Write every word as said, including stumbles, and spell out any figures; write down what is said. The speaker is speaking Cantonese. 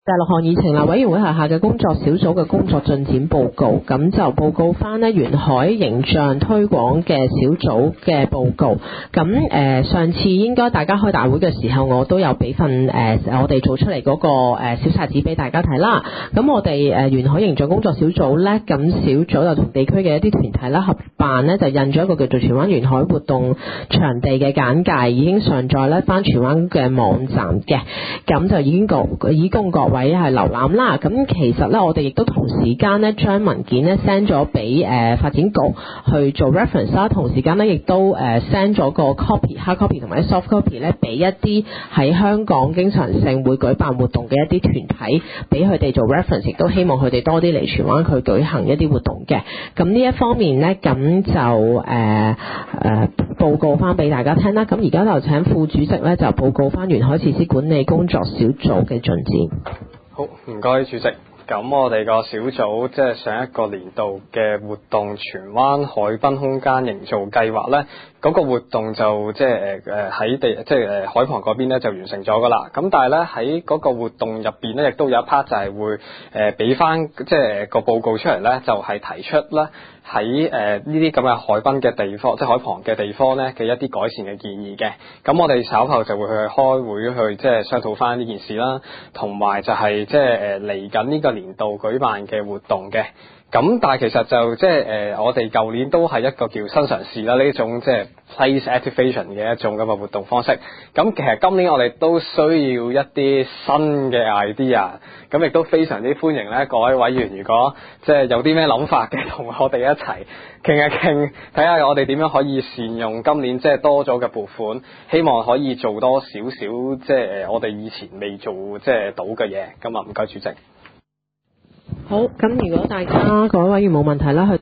第六項議程啦，委員會轄下嘅工作小組嘅工作進展報告，咁就報告翻呢沿海形象推廣嘅小組嘅報告。咁誒、呃、上次應該大家開大會嘅時候，我都有俾份誒、呃、我哋做出嚟嗰、那個、呃、小冊子俾大家睇啦。咁我哋誒沿海形象工作小組呢，咁小組就同地區嘅一啲團體啦合辦呢，就印咗一個叫做荃灣沿海活動場地嘅簡介，已經上載咧翻荃灣嘅網站嘅，咁就已經個以供各位係瀏覽啦。咁其實咧，我哋亦都同時間咧將文件咧 send 咗俾誒發展局去做 reference 啦，同時間咧亦都誒 send 咗個 copy hard copy 同埋 soft copy 咧俾一啲喺香港經常性會舉辦活動嘅一啲團體，俾佢哋做 reference， 亦都希望佢哋多啲嚟荃灣去舉行一啲活動嘅。咁呢一方面咧，咁就誒誒、呃呃、報告翻俾大家聽啦。咁而家就請副主席咧就報告翻沿海設施管理工作小組嘅進展。 好，唔該主席。咁我哋個小組即係上一個年度嘅活動荃灣海濱空間營造計劃呢，嗰、那個活動就即係誒喺地即係誒海旁嗰邊咧就完成咗噶啦。咁但係咧喺嗰個活動入邊咧，亦都有一 part 就係會誒俾翻即係個報告出嚟咧，就係、是、提出咧喺誒呢啲咁嘅海濱嘅地方，即係海旁嘅地方咧嘅一啲改善嘅建議嘅。咁我哋稍後就會去開會去即係商討翻呢件事啦，同埋就係即係誒嚟緊呢個年度舉辦嘅活動嘅。咁但係其實就即係誒我哋舊年都係一個叫新嘗試啦，呢種即係 place activation 嘅一種咁嘅活動方式。咁其實今年我哋都需要一啲新嘅 idea， 咁亦都非常之歡迎咧各位委員，如果即係有啲咩諗法嘅，同我哋一齊傾一傾，睇下我哋點樣可以善用今年即係多咗嘅撥款，希望可以做多少少即係誒我哋以前未做即係到嘅嘢。咁啊唔該主席。 好，咁如果大家各位委員冇問題啦，去